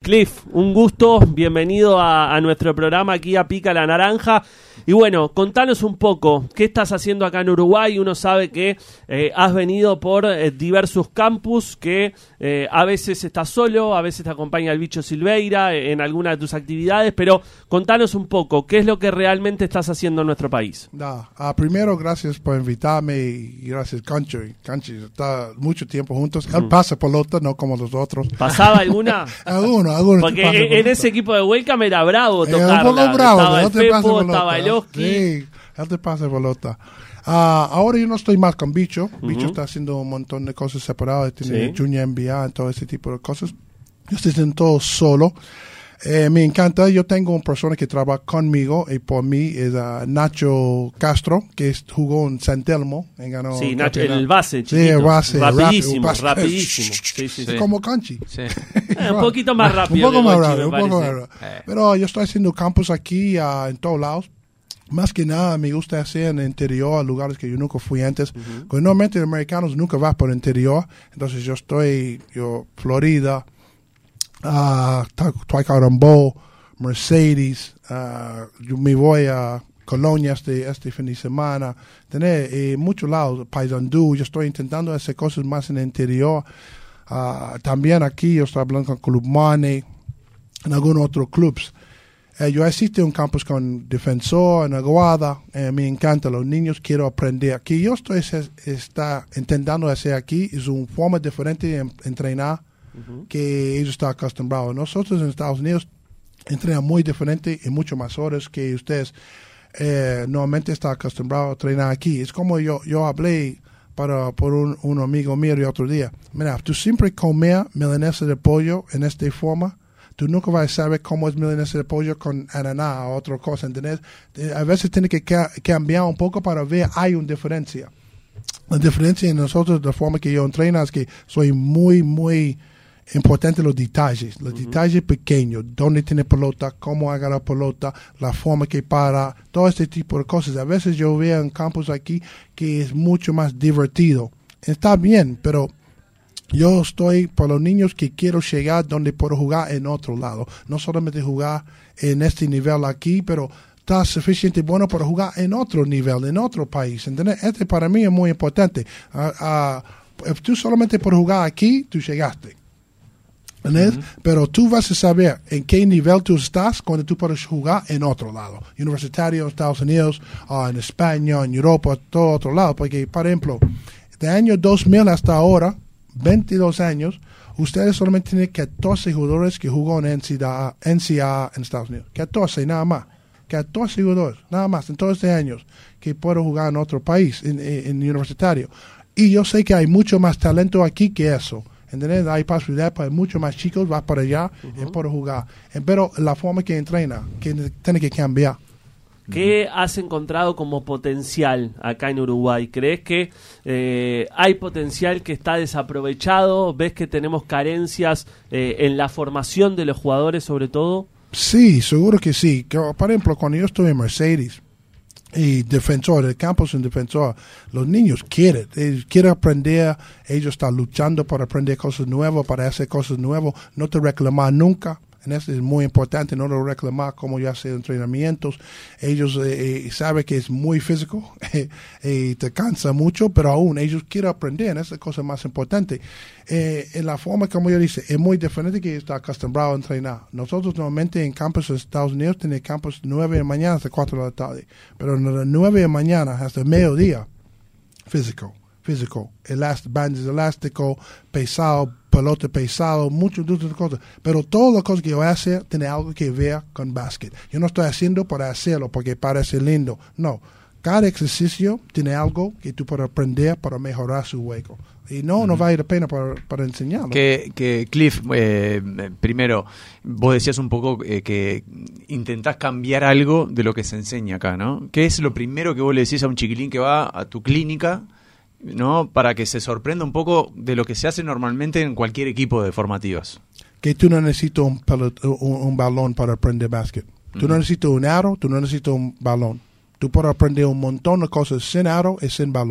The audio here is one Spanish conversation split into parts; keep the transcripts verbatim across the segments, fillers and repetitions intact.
Cliff, un gusto, bienvenido a, a nuestro programa aquí a Pica la Naranja. Y bueno, contanos un poco, ¿qué estás haciendo acá en Uruguay? Uno sabe que eh, has venido por eh, diversos campus, que eh, a veces estás solo, a veces te acompaña el Bicho Silveira eh, en alguna de tus actividades, pero contanos un poco, ¿qué es lo que realmente estás haciendo en nuestro país? No, uh, primero, gracias por invitarme y gracias, Canchi. Canchi está mucho tiempo juntos. Él mm. pasa pelota, no como los otros. ¿Pasaba alguna? alguno, alguno. Porque en, en ese equipo de Welcome era bravo tocarla. Eh, un poco bravo, estaba no el te Pepo, estaba el Oski. Sí, él te pasa pelota. Uh, ahora yo no estoy más con Bicho. Uh-huh. Bicho está haciendo un montón de cosas separadas. Tiene sí. Junior N B A y todo ese tipo de cosas. Yo estoy haciendo todo solo. Eh, me encanta. Yo tengo una persona que trabaja conmigo y por mí es uh, Nacho Castro, que es, jugó en San Telmo. Y ganó sí, Nacho, el base, chiquito. Sí, el base. Rapidísimo, rápido, rapidísimo. Sí, sí, sí. Como Canchi. Sí. eh, un poquito más rápido. un poco más rápido. Un poco más rápido. Eh. Pero yo estoy haciendo campus aquí uh, en todos lados. Más que nada me gusta hacer en el interior, lugares que yo nunca fui antes. Uh-huh. Porque normalmente los americanos nunca van por el interior. Entonces yo estoy, yo, Florida, uh, Twicarambó, Mercedes, uh, yo me voy a Colonia este, este fin de semana. Tener eh, muchos lados, Paysandú, yo estoy intentando hacer cosas más en el interior. Uh, también aquí yo estoy hablando con Club Money, en algunos otros clubs. Eh, yo asisto a un campus con Defensor en Aguada. Eh, me encanta, los niños quiero aprender. Aquí yo estoy es, está intentando hacer aquí es una forma diferente de entrenar uh-huh. que ellos están acostumbrados. Nosotros en Estados Unidos entrenamos muy diferente y mucho más horas que ustedes eh, normalmente están acostumbrados a entrenar aquí. Es como yo, yo hablé para, por un, un amigo mío el otro día. Mira, tú siempre comer milanesa de pollo en esta forma. Tú nunca vas a saber cómo es milanesa de pollo con ananá o otra cosa, ¿entendés? A veces tiene que cambiar un poco para ver, hay una diferencia. La diferencia en nosotros, la forma que yo entreno, es que soy muy, muy importante los detalles. Los uh-huh. detalles pequeños, dónde tiene pelota, cómo haga la pelota, la forma que para, todo este tipo de cosas. A veces yo veo en campos aquí que es mucho más divertido. Está bien, pero yo estoy por los niños que quiero llegar donde puedo jugar en otro lado. No solamente jugar en este nivel aquí, pero está suficiente bueno para jugar en otro nivel, en otro país. ¿Entendés? Este para mí es muy importante. Uh, uh, tú solamente por jugar aquí, tú llegaste. ¿Entendés? Uh-huh. Pero tú vas a saber en qué nivel tú estás cuando tú puedes jugar en otro lado. Universitario, en Estados Unidos, uh, en España, en Europa, todo otro lado. Porque, por ejemplo, de año dos mil hasta ahora, veintidós años, ustedes solamente tienen catorce jugadores que jugó en N C A A en Estados Unidos. catorce nada más. catorce jugadores, nada más, en todos estos años que puedo jugar en otro país, en, en, en universitario. Y yo sé que hay mucho más talento aquí que eso. ¿Entendés? Hay posibilidad para muchos más chicos, va para allá uh-huh. y puedo jugar. Pero la forma que entrena, que tiene que cambiar. ¿Qué has encontrado como potencial acá en Uruguay? ¿Crees que eh, hay potencial que está desaprovechado? ¿Ves que tenemos carencias eh, en la formación de los jugadores sobre todo? Sí, seguro que sí. Por ejemplo, cuando yo estuve en Mercedes y defensor, el campus en defensor, los niños quieren, ellos quieren aprender, ellos están luchando para aprender cosas nuevas, para hacer cosas nuevas, no te reclamar nunca. En eso es muy importante, no lo reclamar como ya hace entrenamientos. Ellos eh, eh, saben que es muy físico y eh, te cansa mucho, pero aún ellos quieren aprender. Esa es la cosa más importante. Eh, en la forma, como yo dice, es muy diferente que está acostumbrado a entrenar. Nosotros normalmente en campus de Estados Unidos tenemos campus nueve de la mañana hasta cuatro de la tarde. Pero en las nueve de la mañana hasta mediodía, físico. Físico, elast- bandes elástico, pesado, pelota pesado, muchas otras cosas. Pero todas las cosas que yo voy a hacer tiene algo que ver con básquet. Yo no estoy haciendo para hacerlo porque parece lindo. No, cada ejercicio tiene algo que tú puedes aprender para mejorar su juego. Y no, uh-huh. no vale la pena para, para enseñarlo. Que, que Cliff, eh, primero, vos decías un poco eh, que intentás cambiar algo de lo que se enseña acá, ¿no? ¿Qué es lo primero que vos le decís a un chiquilín que va a tu clínica, ¿no? Para que se sorprenda un poco de lo que se hace normalmente en cualquier equipo de formativas? Que tú no necesitas un, pelot- un, un balón para aprender básquet. Tú uh-huh. no necesitas un aro, tú no necesitas un balón. Tú puedes aprender un montón de cosas sin aro y sin balón.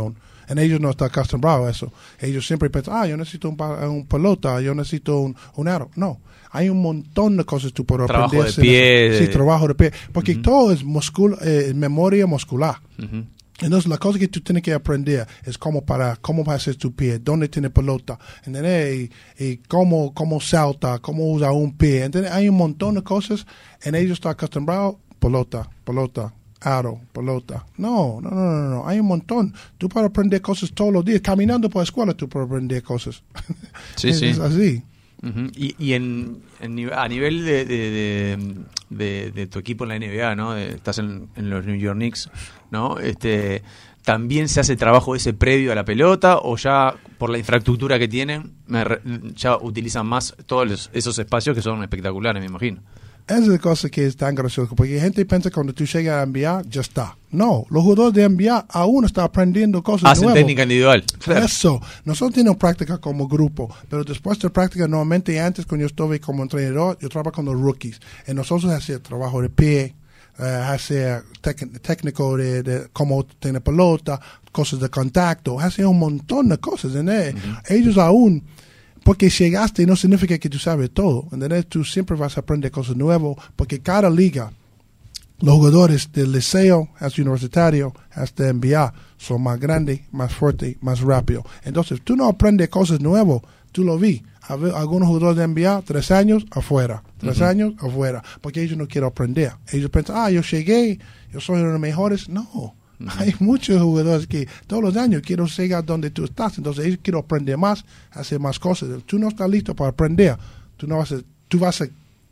Y ellos no están acostumbrados a eso. Ellos siempre piensan, ah, yo necesito un, un pelota, yo necesito un, un aro. No, hay un montón de cosas que tú puedes trabajo aprender. De pie, sí, de... trabajo de pie. Porque uh-huh. todo es muscul eh, memoria muscular. Uh-huh. Entonces, la cosa que tú tienes que aprender es cómo para, cómo va a hacer tu pie, dónde tiene pelota, ¿entendés? Y, y cómo, cómo salta, cómo usa un pie, ¿entendés? Hay un montón de cosas, y ellos están acostumbrados, pelota, pelota, aro, pelota. No, no, no, no, no, hay un montón. Tú puedes aprender cosas todos los días. Caminando por la escuela tú puedes aprender cosas. Sí, es, sí. es así. Uh-huh. Y, y en, en, a nivel de, de, de, de, de tu equipo en la N B A, ¿no? Estás en, en los New York Knicks, ¿no? Este, ¿también se hace trabajo ese previo a la pelota o ya por la infraestructura que tienen ya utilizan más todos los, esos espacios que son espectaculares, me imagino? Esa es la cosa que es tan graciosa, porque la gente piensa que cuando tú llegas a N B A, ya está. No, los jugadores de N B A aún están aprendiendo cosas Hacen nuevas. técnica individual. Claro. Eso. Nosotros tenemos práctica como grupo, pero después de práctica, normalmente antes, cuando yo estuve como entrenador, yo trabajaba con los rookies. Y nosotros hacíamos trabajo de pie, uh, hacíamos técnico de, de cómo tener pelota, cosas de contacto, hacíamos un montón de cosas. ¿no? Uh-huh. Ellos aún... Porque llegaste no significa que tú sabes todo. ¿Entendés? Tú siempre vas a aprender cosas nuevas. Porque cada liga, los jugadores del liceo, hasta universitario, hasta N B A, son más grandes, más fuertes, más rápidos. Entonces, tú no aprendes cosas nuevas. Tú lo vi. Algunos jugadores de N B A, tres años afuera. Tres uh-huh. años afuera. Porque ellos no quieren aprender. Ellos piensan, ah, yo llegué, yo soy uno de los mejores. No. Uh-huh. Hay muchos jugadores que todos los años quieren llegar donde tú estás, entonces ellos quieren aprender más, hacer más cosas. Tú no estás listo para aprender, tú no vas a, tú vas a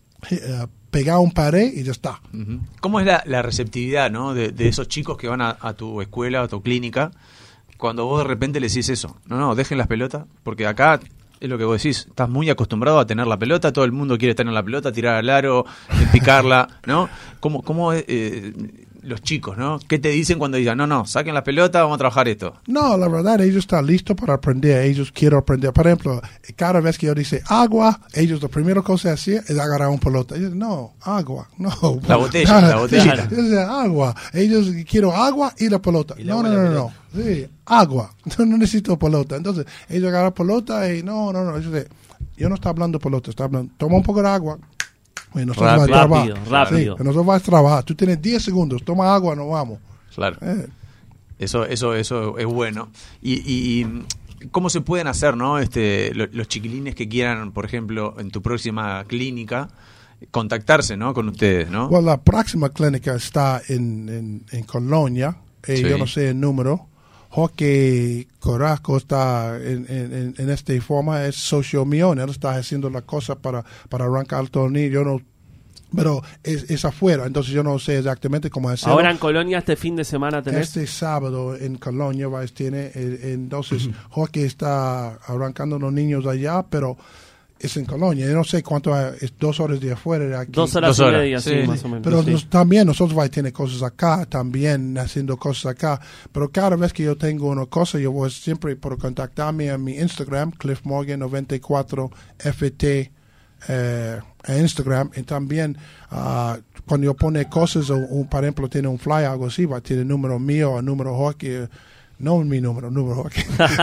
uh, pegar un pared y ya está. Uh-huh. ¿Cómo es la, la receptividad, ¿no? de, de esos chicos que van a, a tu escuela, a tu clínica, cuando vos de repente les decís eso? No, no, dejen las pelotas, porque acá es lo que vos decís, estás muy acostumbrado a tener la pelota, todo el mundo quiere tener la pelota, tirar al aro, picarla, ¿no? ¿Cómo, cómo eh, los chicos, ¿no? ¿Qué te dicen cuando digan, no, no, saquen la pelota, vamos a trabajar esto? No, la verdad, ellos están listos para aprender, ellos quieren aprender. Por ejemplo, cada vez que yo dice agua, ellos la primera cosa que hacían es agarrar una pelota. Ellos, no, agua, no. La botella, nada, la botella. Sí, ellos, agua, ellos quieren agua y la pelota. Y no, no, no, no, no, sí, agua, no, no necesito pelota. Entonces, ellos agarran pelota y no, no, no, ellos dicen, yo no estoy hablando de pelota, estoy hablando, toma un poco de agua. Nosotros rápido, va a rápido, rápido. Sí, nosotros vamos a trabajar. Tú tienes diez segundos, toma agua, nos vamos. Claro. Eh. Eso, eso, eso es bueno. Y, y, y cómo se pueden hacer, ¿no? Este, lo, los chiquilines que quieran, por ejemplo, en tu próxima clínica, contactarse, ¿no? Con ustedes, ¿no? Bueno, la próxima clínica está en, en, en Colonia. Eh, sí. Yo no sé el número. Jorge Carrasco está en, en, en esta forma, es socio mío, él está haciendo la cosa para, para arrancar el torneo, yo no, pero es, es afuera, entonces yo no sé exactamente cómo hacerlo. Ahora en Colonia este fin de semana tenés. Este sábado en Colonia va, tiene, entonces Jorge está arrancando los niños allá, pero es en Colonia, yo no sé cuánto es, dos horas de afuera de aquí. Dos horas, dos horas. y media, sí, sí, más o menos. Pero sí. nos, también nosotros vamos a tener cosas acá, también haciendo cosas acá. Pero cada vez que yo tengo una cosa, yo voy siempre por contactarme a mi Instagram, Cliff Morgan noventa y cuatro F T, eh, en Instagram. Y también uh, cuando yo pone cosas, o, o, por ejemplo, tiene un flyer, algo así, va a tener el número mío o el número Jorge. No mi número, número okay.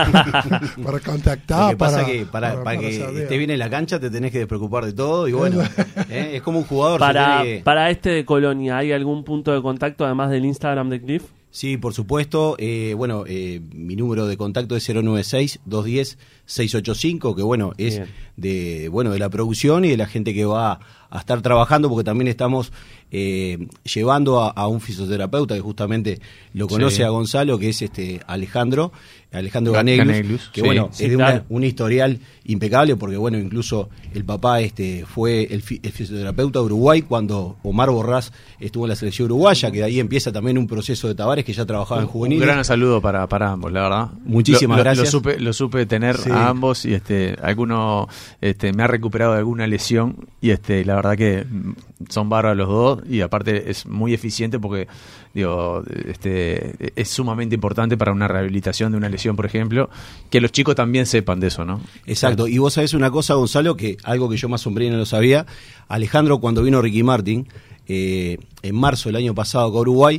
para contactar. Lo que pasa para, que para, para, para que saber. esté bien en la cancha te tenés que despreocupar de todo y bueno, ¿eh? Es como un jugador. Para, que... para este de Colonia, ¿hay algún punto de contacto además del Instagram de Cliff? Sí, por supuesto. Eh, bueno, eh, mi número de contacto es cero nueve seis, dos uno cero, seis ocho cinco, que bueno, es de bueno de la producción y de la gente que va a estar trabajando, porque también estamos eh, llevando a, a un fisioterapeuta que justamente lo conoce sí. a Gonzalo, que es este Alejandro, Alejandro Ganeglius, Ganeglius que sí, bueno, sí, es de claro. una, un historial impecable, porque bueno, incluso el papá este fue el, fi, el fisioterapeuta de Uruguay cuando Omar Borrás estuvo en la selección uruguaya, que de ahí empieza también un proceso de Tavares, que ya trabajaba en juveniles. Un gran saludo para, para ambos, la verdad. Muchísimas lo, gracias. Lo supe, lo supe tener sí. a ambos y este alguno este me ha recuperado de alguna lesión y este la verdad que son bárbaros los dos y aparte es muy eficiente porque digo este es sumamente importante para una rehabilitación de una lesión, por ejemplo, que los chicos también sepan de eso, ¿no? Exacto. Y vos sabés una cosa, Gonzalo, que algo que yo más hombre no lo sabía. Alejandro, cuando vino Ricky Martin eh, en marzo del año pasado acá a Uruguay,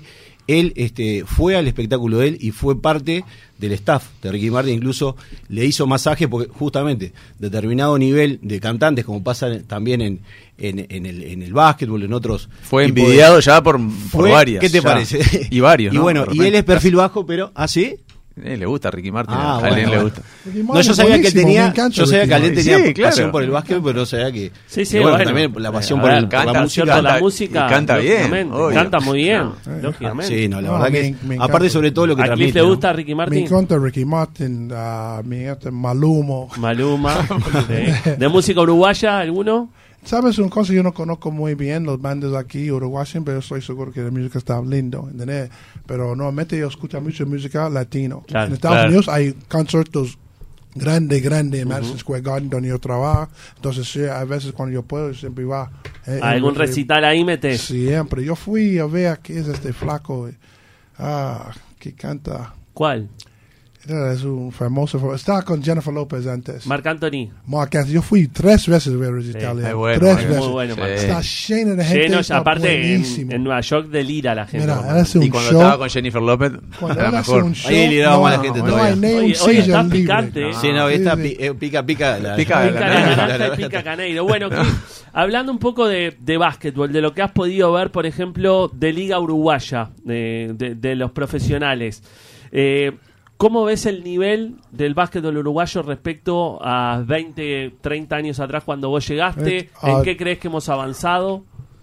él este, fue al espectáculo de él y fue parte del staff de Ricky Martin, incluso le hizo masaje porque justamente determinado nivel de cantantes, como pasa también en, en, en, el, en el básquetbol, en otros... Fue envidiado de, ya por, por fue, varias. ¿Qué te ya. parece? Y varios, Y ¿no? bueno, y él es perfil bajo, pero... ¿Ah, sí? Eh, le gusta a Ricky Martin, Ah, a bueno, Alén le bueno. gusta. No, yo sabía que tenía, yo sabía que Alén tenía Sí, claro. pasión por el básquet, pero no sabía que... Sí, sí, que bueno, bueno. también la pasión A por, ver, el, por canta, la música. Cierto, la Canta- música, y canta bien, lógicamente, obvio. canta muy bien, No. lógicamente. Sí, no, la No, verdad me- que... me encanta. aparte sobre todo lo que ¿A Cliff transmite, le ¿no? gusta Ricky Me Martin? encanta Ricky Martin, uh, me encanta Malumo. Maluma. Sí. ¿De música uruguaya alguno? ¿Sabes una cosa? Yo no conozco muy bien los bandas aquí, Uruguay, pero estoy seguro que la música está lindo, ¿entendés? Pero normalmente yo escucho mucha música latino. Claro, en Estados claro. Unidos hay conciertos grandes, grandes en Madison Square Garden donde yo trabajo. Entonces, sí, a veces cuando yo puedo, siempre va. Eh, ¿Algún eh, recital ahí metes? Siempre. Yo fui a ver qué es este flaco. eh, Ah, que canta. ¿Cuál? Es un famoso. Estaba con Jennifer López antes. Marc Anthony. Marc Anthony. Yo fui tres veces a ver recital. Sí, eh, es bueno, tres es veces. muy bueno, Marc. Está lleno de gente. Lleno, está aparte en, buenísimo. en Nueva York delira la gente. Mira, Marc él hace Y un cuando show. estaba con Jennifer López, Cuando era él hace mejor. un show, Ahí lideraba no, más la gente no todavía. hay ni un Hoy, hoy silla está libre. picante. Sí, no, esta Sí, sí. pi- eh, pica, pica. La, Pica Pica la Caneiro. naranja y pica Caneiro. Bueno, Cliff, hablando un poco de, de básquetbol, de lo que has podido ver, por ejemplo, de Liga Uruguaya, de, de, de los profesionales. Eh, ¿Cómo ves el nivel del básquetbol uruguayo respecto a veinte, treinta años atrás cuando vos llegaste? Eh, ¿En ah, qué crees que hemos avanzado?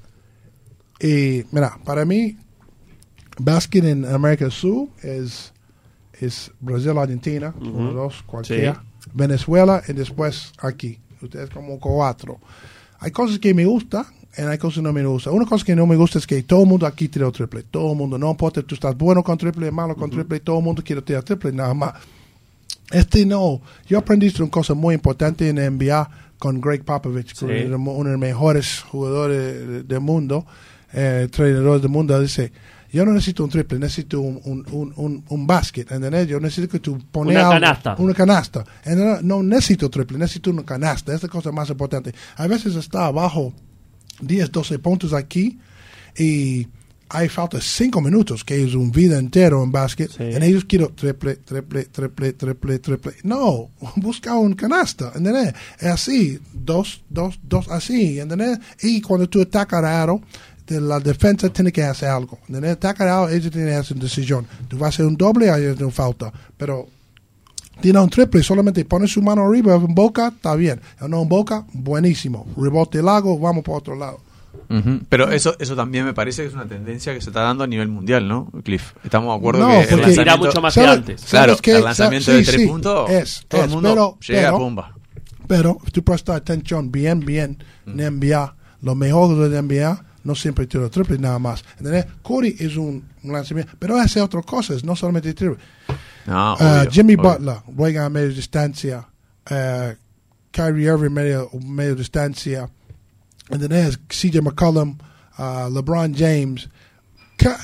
Y mira, para mí, básquet en América del Sur es, es Brasil, Argentina, uno, dos, cualquiera, Venezuela y después aquí. Ustedes como cuatro. Hay cosas que me gustan y hay cosas que no me gustan. Una cosa que no me gusta es que todo el mundo aquí tira triple. Todo el mundo, no importa, tú estás bueno con triple, malo con triple, todo el mundo quiere tirar triple, nada más. Este no. Yo aprendí una cosa muy importante en N B A con Greg Popovich, Sí. que es uno de los mejores jugadores del mundo, eh, entrenadores del mundo. Dice, yo no necesito un triple, necesito un, un, un, un, un basket, ¿entendés? Yo necesito que tú pones Una algo, canasta. una canasta. No, no necesito triple, necesito una canasta. Es la cosa más importante. A veces está abajo diez, doce puntos aquí y hay falta cinco minutos, que es un vida entero en básquet. Sí. Y ellos quieren triple, triple, triple, triple, triple. No, busca un canasta, ¿entendés? Es así, dos, dos, dos, así, ¿entendés? Y cuando tú atacas al aro, de la defensa tiene que hacer algo. ¿Entendés? Atacar al aro, ellos tienen que hacer una decisión. Tú vas a hacer un doble, hay una falta. Pero tiene un triple, solamente pone su mano arriba, en boca, está bien. No en boca, buenísimo. Rebote el lago, vamos por otro lado. Ujú. Pero eso eso también me parece que es una tendencia que se está dando a nivel mundial, ¿no, Cliff? Estamos de acuerdo No, que el porque- lanzamiento, Irá mucho más que ¿Sabe- antes. claro, ¿sabes qué? el lanzamiento Sí, de tres sí, puntos, es, todo el es, mundo pero- llega pero- a pumba. Pero tú prestas atención bien, bien en N B A. Los mejores de N B A no siempre tiran triple nada más. ¿Entendés? Curry es un, un lanzamiento, pero hace otras cosas, no solamente triple. No, Uh, obvio, Jimmy obvio. Butler juega a media distancia. Uh, Kyrie Irving media, media distancia. ¿Entendés? C J McCollum, uh, LeBron James, K-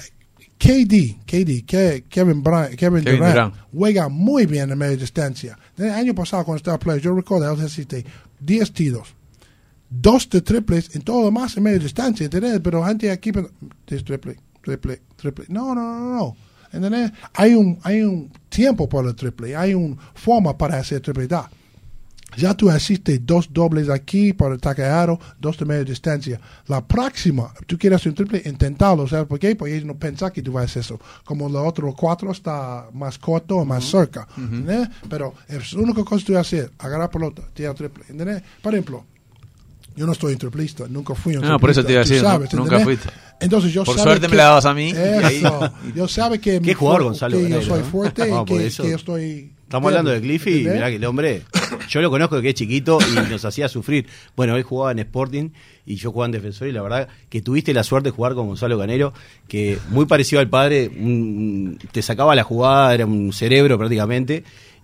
KD, KD, Ke- Kevin, Bryant, Kevin, Kevin Durant, Durant. juega muy bien a media distancia. El año pasado cuando estaba play, yo recuerdo, él necesité diez tiros, dos de triples, en todo lo más en media distancia, ¿entendés? Pero gente aquí, es triple, triple, triple. No, no, no, no. ¿Entendés? Hay un, hay un tiempo para el triple, hay una forma para hacer triple. Da. Ya tú hiciste dos dobles aquí para ataque aro, dos de media distancia. La próxima, tú quieres hacer un triple, intentarlo. ¿Sabes por qué? Porque ellos no piensan que tú vas a hacer eso. Como los otros cuatro está más corto o más cerca. ¿Entendés? Pero es la única cosa que tú vas a hacer, agarrar pelota, tirar triple. ¿Entendés? Por ejemplo, yo no estoy triplista, nunca fui un No, por eso te iba a tú decir, sabes, no- nunca ¿entendés? fuiste. Entonces yo Por sabe suerte me que- la dabas a mí, y ahí- Eso. Yo sabe que, Qué mi jugador, fu- Gonzalo que yo Caneiro, soy ¿eh? fuerte y Vamos, por que, eso. que yo estoy... Estamos hablando de Cliffy y ¿entendés? mirá que el hombre, yo lo conozco de que es chiquito y nos hacía sufrir. Bueno, él jugaba en Sporting y yo jugaba en Defensor y la verdad que tuviste la suerte de jugar con Gonzalo Caneiro, que muy parecido al padre, un- te sacaba la jugada, era un cerebro prácticamente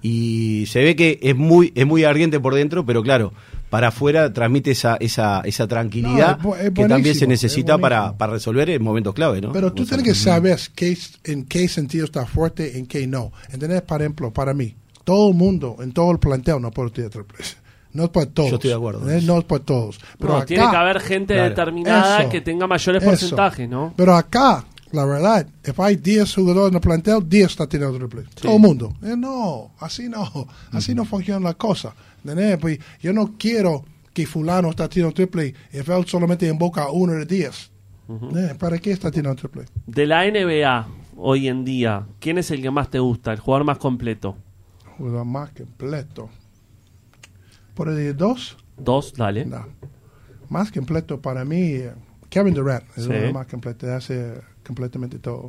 y se ve que es muy es muy ardiente por dentro, pero claro, para afuera transmite esa esa esa tranquilidad No, es bu- es que también buenísimo, se necesita es para, buenísimo. para resolver en momentos clave, ¿no? Pero tú Gonzalo. tienes que saber qué, en qué sentido está fuerte y en qué no. ¿Entendés? Por ejemplo, para mí, todo el mundo, en todo el planteo, no puede tirar triples. No es para todos. Yo estoy de acuerdo. ¿entendés? No es para todos. Pero No, acá, tiene que haber gente claro, determinada eso, que tenga mayores eso. porcentajes, ¿no? Pero acá, la verdad, if hay diez jugadores en el plantel, diez está tirando triple. Sí. Todo el mundo. Eh, no, así no. Así uh-huh. no funciona la cosa. Pues yo no quiero que fulano está tirando triple y él solamente invoca uno de diez. Uh-huh. Eh, ¿Para qué está tirando triple? De la N B A hoy en día, ¿quién es el que más te gusta? El jugador más completo. El jugador más completo. ¿Por el dos? Dos, dale. No. Más completo para mí, Kevin Durant es sí. el más completo, hace completamente todo.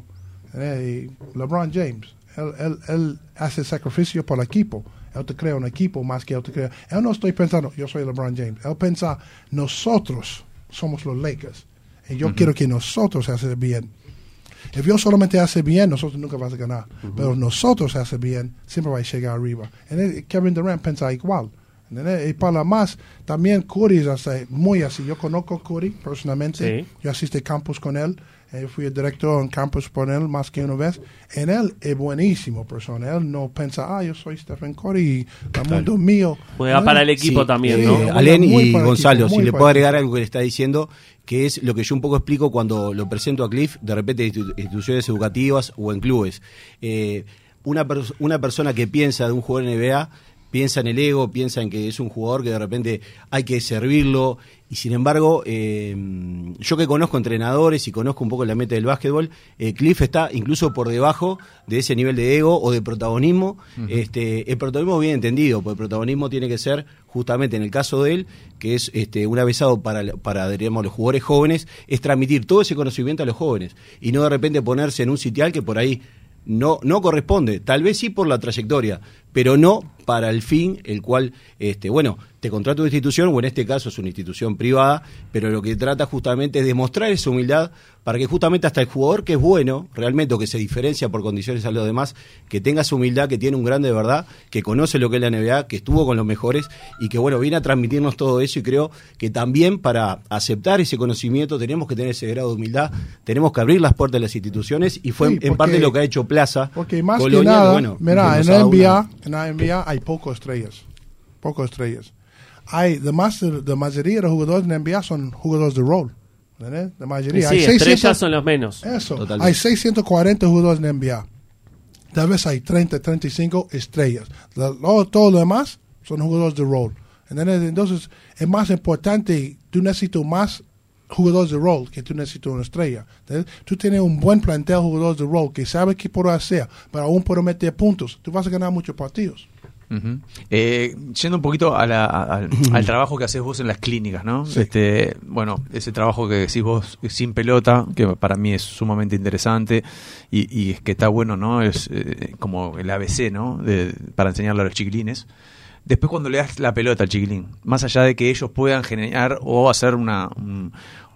Eh, y LeBron James, él, él, él hace sacrificio por el equipo. Él te crea un equipo más que él te crea. Él no estoy pensando, yo soy LeBron James. Él piensa, nosotros somos los Lakers. Y yo uh-huh. quiero que nosotros hacemos bien. Si yo solamente hace bien, nosotros nunca vamos a ganar. Uh-huh. Pero nosotros hace bien, siempre va a llegar arriba. Y Kevin Durant piensa igual. Y para más, también Curry es así, muy así. Yo conozco a Curry personalmente. Sí. Yo asistí a campus con él. Eh, fui el director en campus por él más que una vez. En él es buenísimo persona. Él no piensa, ah, yo soy Stephen Curry y el mundo mío. Juega para el equipo sí, también, ¿no? Eh, Alén y Gonzalo, equipo, si le puedo agregar algo que le está diciendo, que es lo que yo un poco explico cuando lo presento a Cliff, de repente en instituciones educativas o en clubes. Eh, una, pers- una persona que piensa de un jugador N B A, piensa en el ego, piensa en que es un jugador que de repente hay que servirlo, y sin embargo, eh, yo que conozco entrenadores y conozco un poco la meta del básquetbol, eh, Cliff está incluso por debajo de ese nivel de ego o de protagonismo. Uh-huh. este, el protagonismo bien entendido, porque el protagonismo tiene que ser, justamente en el caso de él, que es este, un avisado para, para digamos, los jugadores jóvenes, es transmitir todo ese conocimiento a los jóvenes, y no de repente ponerse en un sitial que por ahí no, no corresponde, tal vez sí por la trayectoria, pero no para el fin, el cual, este, bueno, te contrata una institución, o en este caso es una institución privada, pero lo que trata justamente es demostrar esa humildad para que justamente hasta el jugador que es bueno, realmente, o que se diferencia por condiciones a los demás, que tenga esa humildad, que tiene un grande de verdad, que conoce lo que es la N B A, que estuvo con los mejores, y que, bueno, viene a transmitirnos todo eso, y creo que también para aceptar ese conocimiento tenemos que tener ese grado de humildad, tenemos que abrir las puertas de las instituciones, y fue sí, porque, en parte lo que ha hecho Plaza. Porque más Colonia, que nada, bueno, mira, en la N B A, en la N B A hay pocas estrellas, pocas estrellas. Hay, de más, de mayoría de los jugadores en la N B A son jugadores de rol. ¿Verdad? La mayoría. Sí, hay estrellas seiscientos, son los menos. Eso. Totalmente. Hay seiscientos cuarenta jugadores en la N B A. Tal vez hay treinta, treinta y cinco estrellas. Lo, todo lo demás son jugadores de rol. Entonces, es más importante, tú necesitas más jugadores de rol que tú necesitas una estrella. ¿Entiendes? Tú tienes un buen plantel de jugadores de rol que sabe qué puedo hacer, pero aún puedo meter puntos. Tú vas a ganar muchos partidos. Uh-huh. Eh, yendo un poquito a la, a, al, al trabajo que haces vos en las clínicas, ¿no? Sí. Este, bueno, ese trabajo que decís vos sin pelota, que para mí es sumamente interesante y, y es que está bueno, ¿no? Es eh, como el A B C, ¿no? De, para enseñarle a los chiquilines. Después, cuando le das la pelota al chiquilín, más allá de que ellos puedan generar o hacer una un,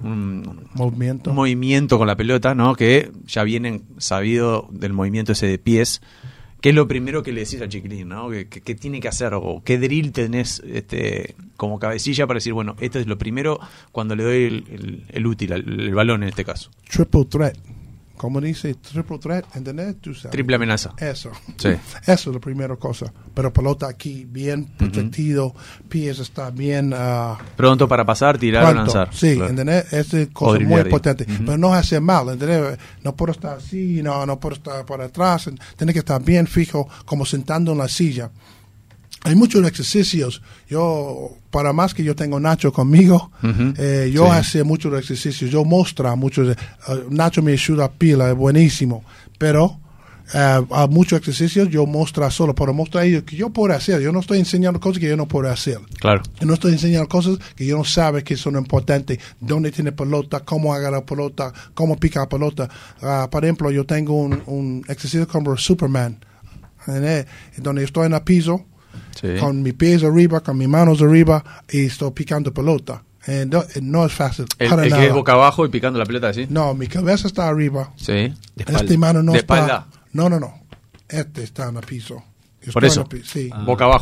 un, movimiento. un movimiento con la pelota, ¿no? Que ya vienen sabido del movimiento ese de pies. ¿Qué es lo primero que le decís al chiquilín, ¿no? ¿Qué, qué, qué tiene que hacer? ¿O qué drill tenés este, como cabecilla para decir, bueno, esto es lo primero cuando le doy el, el, el útil, el, el balón en este caso? Triple threat. Como dice, triple threat, ¿entendés? Tú sabes. Triple amenaza. Eso. Sí. Eso es la primera cosa. Pero pelota aquí bien protegido, uh-huh. Pies está bien... Uh, pronto para pasar, tirar o lanzar. Sí, claro. ¿Entendés? Esa es cosa muy importante. Uh-huh. Pero no hacer mal, ¿entendés? No puedo estar así, no, no puedo estar por atrás. Tienes que estar bien fijo, como sentando en la silla. Hay muchos ejercicios. Yo, para más que yo tengo Nacho conmigo, uh-huh. eh, yo sí. hace muchos ejercicios. Yo muestro muchos. Uh, Nacho me ayuda a pila, es buenísimo. Pero uh, a muchos ejercicios yo muestro solo, para mostrar a ellos que yo puedo hacer. Yo no estoy enseñando cosas que yo no puedo hacer. Claro. Yo no estoy enseñando cosas que yo no sabe que son importantes. Dónde tiene pelota, cómo agarrar pelota, cómo picar pelota. Uh, por ejemplo, yo tengo un, un ejercicio como Superman, ¿eh? Donde estoy en el piso. Sí. Con mis pies arriba, con mis manos arriba y estoy picando pelota. Eh, no, no es fácil. El, para el nada. que es boca abajo y picando la pelota así. No, mi cabeza está arriba. Sí. De Esta mano no de está. Espalda. No, no, no. Este está en el piso. Por eso. Piso. Sí. Ah. Boca abajo.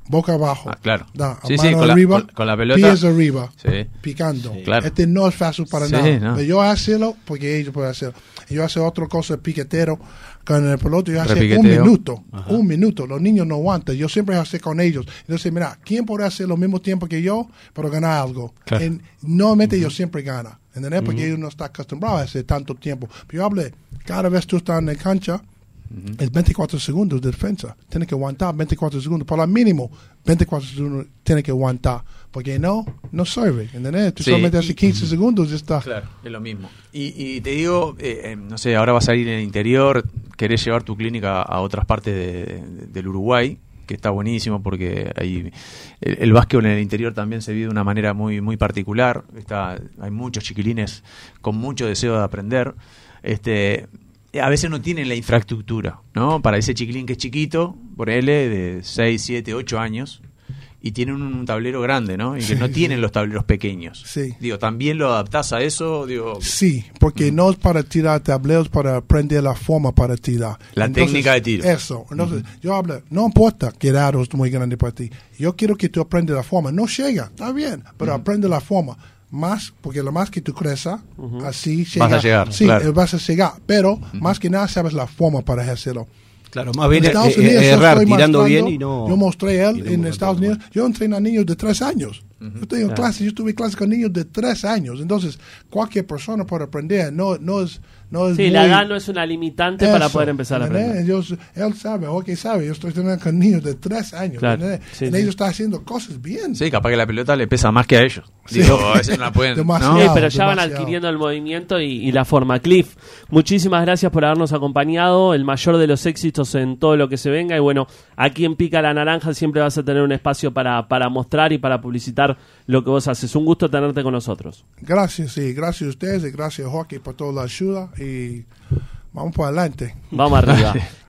boca abajo. Ah, claro. Da, Sí, mano sí, con la- arriba, con- con la pelota. pies arriba, Sí. picando. Sí. Claro. Este no es fácil para Sí, nada. no. Pero yo hacerlo porque ellos pueden hacerlo. Yo hacer otra cosa, piquetero, con el pelota, yo hace un Repiqueteo. minuto. Un minuto. Los niños no aguantan. Yo siempre hacer con ellos. Entonces, mira, ¿quién puede hacer lo mismo tiempo que yo para ganar algo? Claro. En, normalmente yo siempre gana. ¿Entendés? Porque ellos no están acostumbrados a hacer tanto tiempo. Pero yo hablé, cada vez tú estás en la cancha, es veinticuatro segundos de defensa. Tienes que aguantar veinticuatro segundos. Por lo mínimo, veinticuatro segundos tienes que aguantar. Porque no, no sirve. ¿Entendés? Tú Sí. solamente hace quince segundos y está. Claro, es lo mismo. Y, y te digo, eh, eh, no sé, ahora vas a ir en el interior, querés llevar tu clínica a otras partes de- de- del Uruguay, que está buenísimo porque ahí el, el básquetbol en el interior también se vive de una manera muy muy particular. Está, hay muchos chiquilines con mucho deseo de aprender. Este, a veces no tienen la infraestructura, ¿no? Para ese chiquilín que es chiquito, por él, de seis, siete, ocho años, y tienen un tablero grande, ¿no? Y que Sí, no sí. tienen los tableros pequeños. Sí. Digo, ¿también lo adaptás a eso? Digo, Sí, porque no es para tirar tableros, para aprender la forma para tirar. La técnica de tiro. Eso. Entonces, yo hablo, no importa que el aro es muy grande para ti. Yo quiero que tú aprendas la forma. No llega, está bien, pero aprende la forma. Más, porque lo más que tú creces, así Vas llega. a llegar, Sí, claro. eh, vas a llegar. Pero, más que nada, sabes la forma para hacerlo. Claro, más bien En eh, Estados eh, Unidos yo errar estoy tirando mostrando- bien y no. Yo mostré a y él no en me Estados contó. Unidos. Yo entreno a niños de tres años. Yo tengo Claro. clases, yo tuve clases con niños de tres años. Entonces, cualquier persona puede aprender. No, no es, no es Sí, muy- la edad no es una limitante para Eso, poder empezar a ¿entendés? aprender. Ellos- él sabe, ok, sabe. Yo estoy entrenando con niños de tres años. Claro, ¿entendés? sí, y sí. ellos están haciendo cosas bien. sí, capaz que la pelota le pesa más que a ellos. Sí. Digo, a veces no la pueden. Demasiado. ¿no? Sí, pero ya van demasiado. adquiriendo el movimiento y, y la forma. Cliff, muchísimas gracias por habernos acompañado. El mayor de los éxitos en todo lo que se venga. Y bueno, aquí en Pica la Naranja siempre vas a tener un espacio para, para mostrar y para publicitar lo que vos haces. Un gusto tenerte con nosotros. Gracias, sí. Gracias a ustedes y gracias a Jorge por toda la ayuda. Y vamos para adelante. Vamos arriba.